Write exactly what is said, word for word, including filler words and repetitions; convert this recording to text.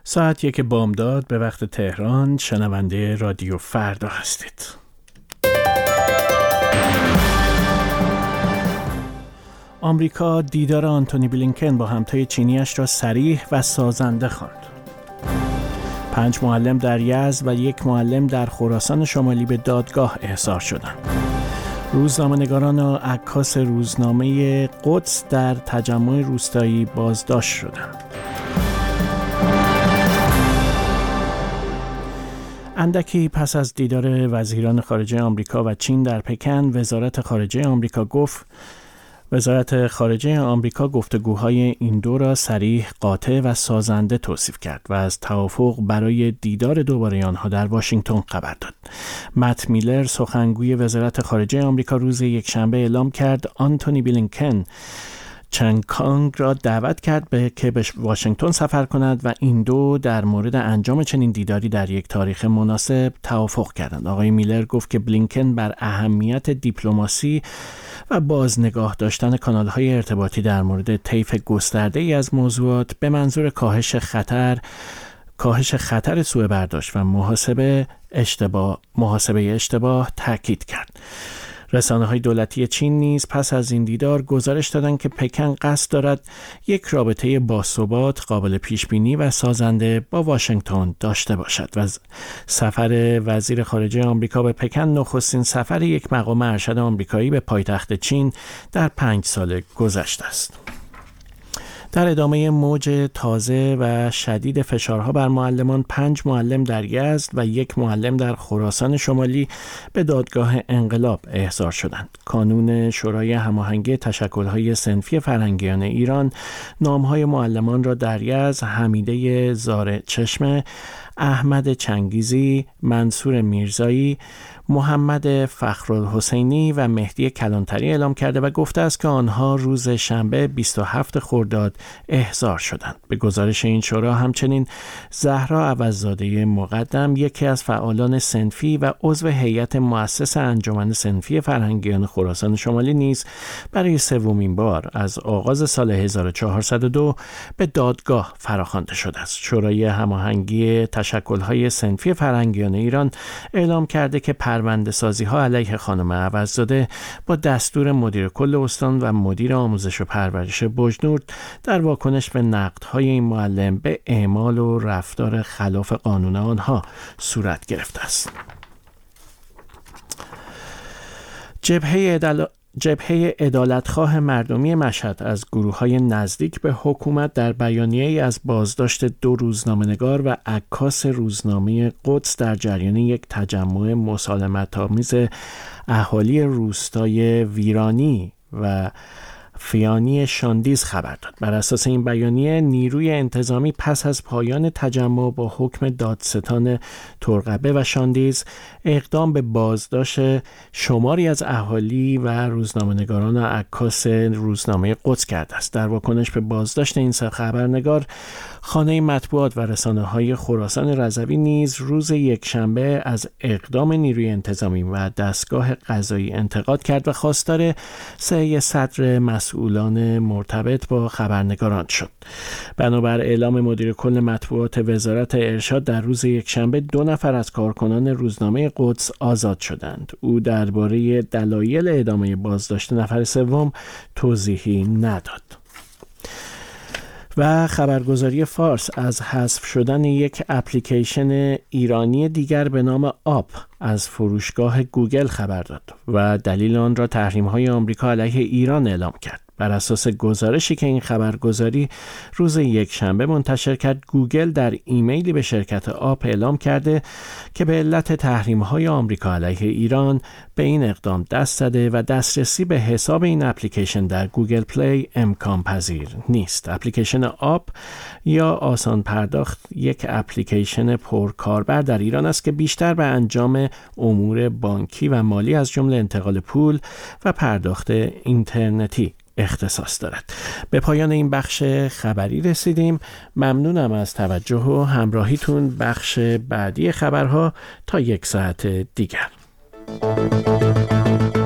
ساعت یک بامداد به وقت تهران. شنونده رادیو فردا هستید. آمریکا دیدار آنتونی بلینکن با همتای چینیش را صریح و سازنده خواند. پنج معلم در یزد و یک معلم در خراسان شمالی به دادگاه احضار شدند. روزنامه‌نگاران و عکاس روزنامه قدس در تجمع روستایی بازداشت شدند. اندکی پس از دیدار وزیران خارجه آمریکا و چین در پکن، وزارت خارجه آمریکا گفت وزارت خارجه آمریکا گفتگوهای این دو را صریح، قاطع و سازنده توصیف کرد و از توافق برای دیدار دوباره آنها در واشنگتن خبر داد. مت میلر، سخنگوی وزارت خارجه آمریکا، روز یکشنبه اعلام کرد آنتونی بلینکن چنگ کانگ را دعوت کرد به که به واشنگتن سفر کند و این دو در مورد انجام چنین دیداری در یک تاریخ مناسب توافق کردند. آقای میلر گفت که بلینکن بر اهمیت دیپلماسی و بازنگاه داشتن کانال‌های ارتباطی در مورد طیف گسترده‌ای از موضوعات به منظور کاهش خطر کاهش خطر سوء برداشت و محاسبه اشتباه محاسبه اشتباه تاکید کرد. رسانه‌های دولتی چین نیز پس از این دیدار گزارش دادند که پکن قصد دارد یک رابطه باثبات، قابل پیشبینی و سازنده با واشنگتن داشته باشد و سفر وزیر خارجه آمریکا به پکن نخستین سفر یک مقام ارشد آمریکایی به پایتخت چین در پنج سال گذشته است. در ادامه موج تازه و شدید فشارها بر معلمان، پنج معلم در یزد و یک معلم در خراسان شمالی به دادگاه انقلاب احضار شدند. کانون شورای هماهنگی تشکل‌های صنفی فرهنگیان ایران نام‌های معلمان را در یزد حمیده زارچشمه، احمد چنگیزی، منصور میرزایی، محمد فخرالحسینی و مهدی کلانتری اعلام کرده و گفته است که آنها روز شنبه بیست و هفتم خرداد احضار شدند. به گزارش این شورا همچنین زهرا عوض‌زاده مقدم، یکی از فعالان صنفی و عضو هیئت مؤسس انجمن صنفی فرهنگیان خراسان شمالی نیز برای سومین بار از آغاز سال هزار و چهارصد و دو به دادگاه فراخوانده شده است. شورای هماهنگی تشکل‌های صنفی فرهنگیان ایران اعلام کرده که پرونده سازی ها علیه خانم عوض‌زاده با دستور مدیر کل استان و مدیر آموزش و پرورش بجنورد در واکنش به نقدهای این معلم به اعمال و رفتار خلاف قانون آنها صورت گرفته است. جبهه عدالت جبهه عدالتخواه مردمی مشهد از گروه‌های نزدیک به حکومت در بیانیه‌ای از بازداشت دو روزنامه‌نگار و عکاس روزنامه قدس در جریان یک تجمع مسالمت‌آمیز اهالی روستای ویرانی و فیانی شاندیز خبر داد. بر اساس این بیانیه، نیروی انتظامی پس از پایان تجمع با حکم دادستان ترقبه و شاندیز اقدام به بازداشت شماری از اهالی و روزنامه‌نگاران و عکاس روزنامه قدس کرده است. در واکنش به بازداشت این سه خبرنگار، خانه مطبوعات و رسانه‌های خراسان رضوی نیز روز یکشنبه از اقدام نیروی انتظامی و دستگاه قضایی انتقاد کرد و خواستار صحیح صدر مسئولان مرتبط با خبرنگاران شد. بنابر اعلام مدیر کل مطبوعات وزارت ارشاد در روز یکشنبه، دو نفر از کارکنان روزنامه قدس آزاد شدند. او درباره دلایل ادامه بازداشت نفر سوم توضیحی نداد. و خبرگزاری فارس از حذف شدن یک اپلیکیشن ایرانی دیگر به نام آپ از فروشگاه گوگل خبر داد و دلیل آن را تحریم‌های آمریکا علیه ایران اعلام کرد. بر اساس گزارشی که این خبرگزاری روز یکشنبه منتشر کرد، گوگل در ایمیلی به شرکت آپ اعلام کرده که به علت تحریم‌های آمریکا علیه ایران به این اقدام دست زده و دسترسی به حساب این اپلیکیشن در گوگل پلی امکان پذیر نیست. اپلیکیشن آپ یا آسان پرداخت یک اپلیکیشن پرکاربر در ایران است که بیشتر به انجام امور بانکی و مالی از جمله انتقال پول و پرداخت اینترنتی اختصاص دارد. به پایان این بخش خبری رسیدیم. ممنونم از توجه و همراهیتون. بخش بعدی خبرها تا یک ساعت دیگر.